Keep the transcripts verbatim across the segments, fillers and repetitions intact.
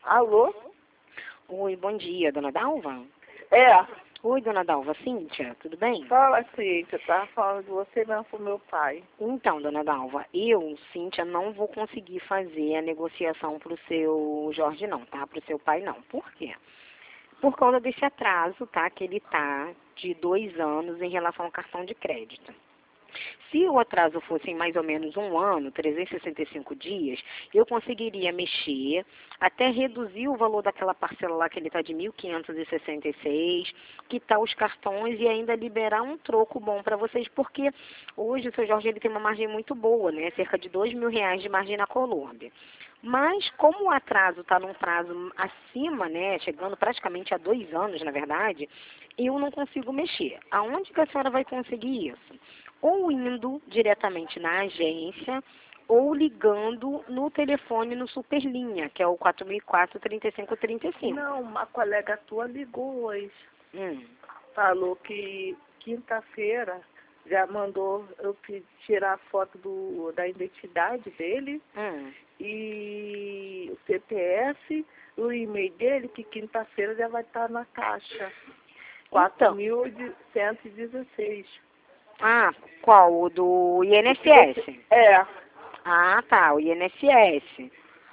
Alô? Oi, bom dia, dona Dalva? É. Oi, dona Dalva, Cíntia, tudo bem? Fala, Cíntia, tá falando de você mesmo pro meu pai. Então, dona Dalva, eu, Cíntia, não vou conseguir fazer a negociação pro seu Jorge não, tá? Pro seu pai não. Por quê? Por causa desse atraso, tá? Que ele tá de dois anos em relação ao cartão de crédito. Se o atraso fosse em mais ou menos um ano, trezentos e sessenta e cinco dias, eu conseguiria mexer até reduzir o valor daquela parcela lá que ele está de mil quinhentos e sessenta e seis, quitar os cartões e ainda liberar um troco bom para vocês, porque hoje o seu Jorge ele tem uma margem muito boa, né? Cerca de dois mil reais de margem na Colômbia. Mas como o atraso está num prazo acima, né, chegando praticamente a dois anos, na verdade, eu não consigo mexer. Aonde que a senhora vai conseguir isso? Ou indo diretamente na agência, ou ligando no telefone no Superlinha, que é o quatro mil e quatro, trinta e cinco trinta e cinco. Não, uma colega tua ligou hoje. Hum. Falou que quinta-feira já mandou eu pe- tirar a foto do, da identidade dele Hum. e o C P F, o e-mail dele, que quinta-feira já vai estar na caixa. quatro mil cento e dezesseis. Ah, qual? O do I N S S? É. Ah, tá, o I N S S.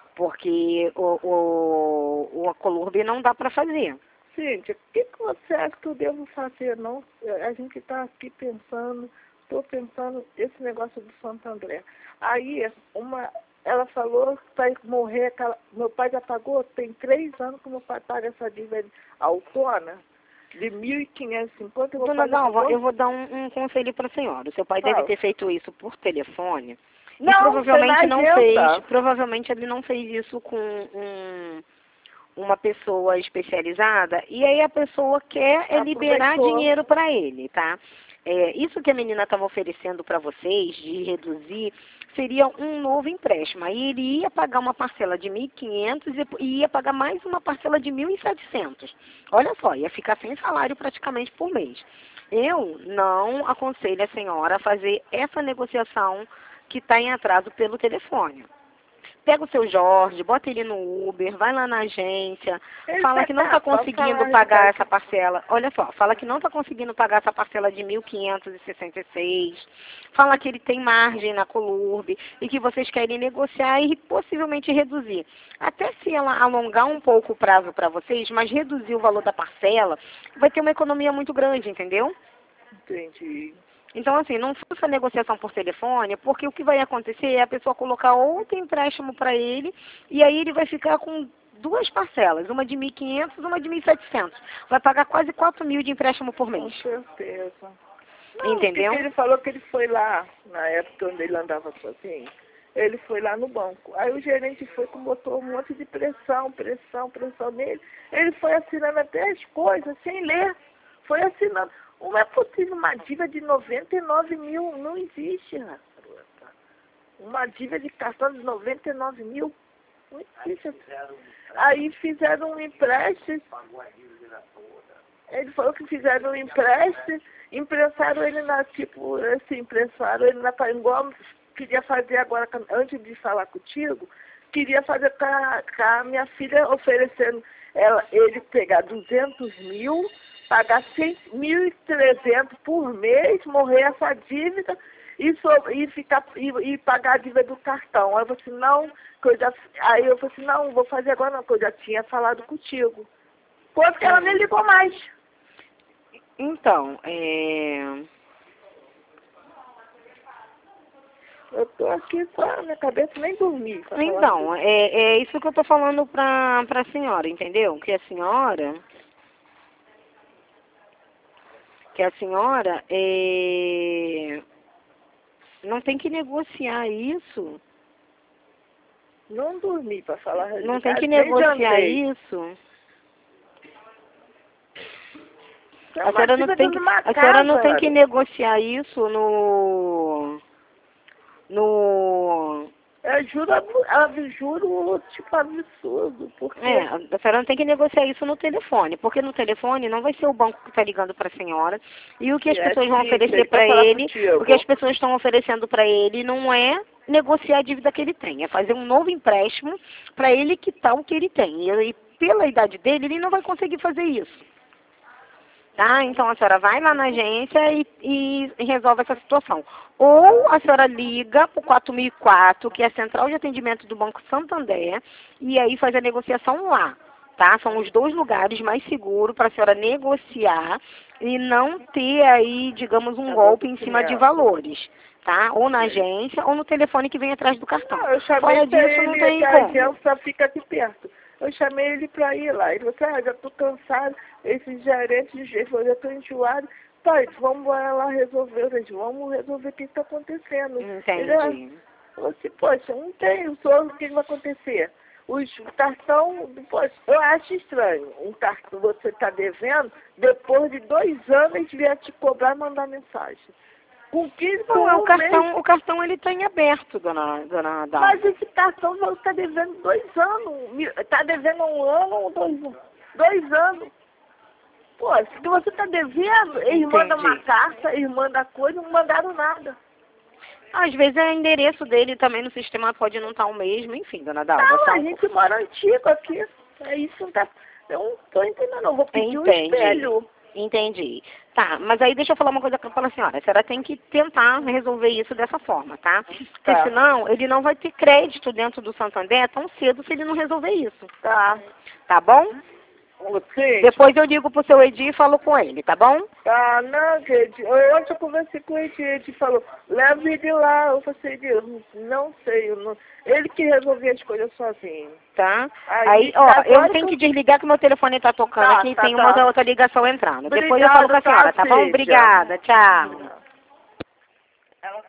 Porque o, o, o a Colômbia não dá para fazer. Cíntia, o que, que você acha que eu devo fazer, não? A gente está aqui pensando, estou pensando esse negócio do Santo André. Aí, uma, ela falou que vai morrer, aquela, meu pai já pagou, tem três anos que meu pai paga essa dívida autônoma de mil e quinhentos e cinquenta. Dona Dalva, eu vou dar um, um conselho para a senhora. O seu pai Fala. deve ter feito isso por telefone. Não, e provavelmente foi na não agenda. fez. Provavelmente ele não fez isso com um, uma pessoa especializada. E aí a pessoa quer é liberar Aproveitou. dinheiro para ele, tá? É, isso que a menina estava oferecendo para vocês, de reduzir, seria um novo empréstimo. Aí ele ia pagar uma parcela de mil e quinhentos e ia pagar mais uma parcela de mil e setecentos. Olha só, ia ficar sem salário praticamente por mês. Eu não aconselho a senhora a fazer essa negociação que está em atraso pelo telefone. Pega o seu Jorge, bota ele no Uber, vai lá na agência, Ele fala tá- que não tá, está pode conseguindo falar, pagar Ricardo. essa parcela. Olha só, fala que não está conseguindo pagar essa parcela de mil quinhentos e sessenta e seis. Fala que ele tem margem na Colurb e que vocês querem negociar e possivelmente reduzir. Até se ela alongar um pouco o prazo para vocês, mas reduzir o valor da parcela, vai ter uma economia muito grande, entendeu? Entendi. Então, assim, não faça negociação por telefone, porque o que vai acontecer é a pessoa colocar outro empréstimo para ele, e aí ele vai ficar com duas parcelas, uma de mil e quinhentos e uma de mil e setecentos. Vai pagar quase quatro mil de empréstimo por Com mês. certeza. Não, Entendeu? porque ele falou que ele foi lá, na época onde ele andava sozinho, ele foi lá no banco. Aí o gerente foi que botou um monte de pressão, pressão, pressão nele. Ele foi assinando até as coisas, sem ler. Foi assinando. Não é possível uma dívida de noventa e nove mil, não existe, garota. Uma dívida de cartão de noventa e nove mil, não existe. Aí fizeram um empréstimo. Ele falou que fizeram um empréstimo, emprestaram ele na, tipo, assim, emprestaram ele na igual queria fazer agora, antes de falar contigo, queria fazer com a, com a minha filha, oferecendo ela, ele pegar duzentos mil, pagar mil e trezentos por mês, morrer essa dívida e, so, e, ficar, e, e pagar a dívida do cartão. Aí eu falei assim, não, que eu já, aí eu falei assim, não, vou fazer agora não, que eu já tinha falado contigo. Porque ela nem ligou mais. Então, é... Eu tô aqui com a minha cabeça, nem dormi. pra falar Então, assim. é, é isso que eu tô falando pra, pra senhora, entendeu? Que a senhora... Que a senhora é... não tem que negociar isso. Não dormi, para falar a Não tem que nem negociar jantei. isso. É A uma senhora não dívida tem de que, uma a senhora não casa, tem que garoto. negociar isso no... No... É juro, abu- é juro, tipo, absurdo, porque É, a senhora não tem que negociar isso no telefone, porque no telefone não vai ser o banco que está ligando para a senhora, e o que as é pessoas vão difícil, oferecer ele quer para falar ele, contigo. o que as pessoas estão oferecendo para ele não é negociar a dívida que ele tem, é fazer um novo empréstimo para ele quitar o que ele tem. E, e pela idade dele, ele não vai conseguir fazer isso. Tá? Então a senhora vai lá na agência e, e resolve essa situação. Ou a senhora liga para o quatro mil e quatro, que é a central de atendimento do Banco Santander, e aí faz a negociação lá. Tá? São os dois lugares mais seguros para a senhora negociar e não ter aí, digamos, um golpe em cima de valores. Tá? Ou na agência ou no telefone que vem atrás do cartão. Não, eu chamei Fora disso, ele, não tem que a como. agência fica aqui perto. Eu chamei ele para ir lá. Ele falou assim, ah, já estou cansado, esses gerentes, ele falou, já estou enjoado. Pai, vamos lá resolver, eu falei, vamos resolver o que está acontecendo. Entendi. Ele falou assim, poxa, não tem, só o que vai acontecer? Os cartão, poxa, eu acho estranho, um cartão você está devendo, depois de dois anos eles vieram te cobrar e mandar mensagem. Com quinze, Não, é o um cartão, mês. o cartão ele está em aberto, dona, dona Dalva. Mas esse cartão você está devendo dois anos. Está devendo um ano ou dois anos? Dois anos. Pô, se você está devendo, eles mandam uma carta, eles mandam coisa, não mandaram nada. Às vezes é endereço dele também no sistema pode não estar o mesmo, enfim, dona Dalva. Não, só- a gente mora antigo aqui. É isso, não tá. Eu não estou entendendo, não. Vou pedir um Entendi. espelho. Entendi. Tá, mas aí deixa eu falar uma coisa para a senhora. A senhora tem que tentar resolver isso dessa forma, tá? Porque Tá. senão ele não vai ter crédito dentro do Santander tão cedo se ele não resolver isso. Tá. Tá bom? Sim. Depois eu ligo pro seu Edi e falo com ele, tá bom? Ah, não, gente. Eu ontem eu conversei com ele, ele falou, leva ele lá. Eu falei, Deus, não sei. Eu não... Ele que resolvia as coisas sozinho. Tá? Aí, Aí, ó, agora eu que tenho eu- que desligar que meu telefone tá tocando Tá, aqui e tá, tem tá. uma outra ligação entrando. Depois eu Obrigada, falo com a senhora, tá, tá bom? Cíntia. Obrigada, tchau.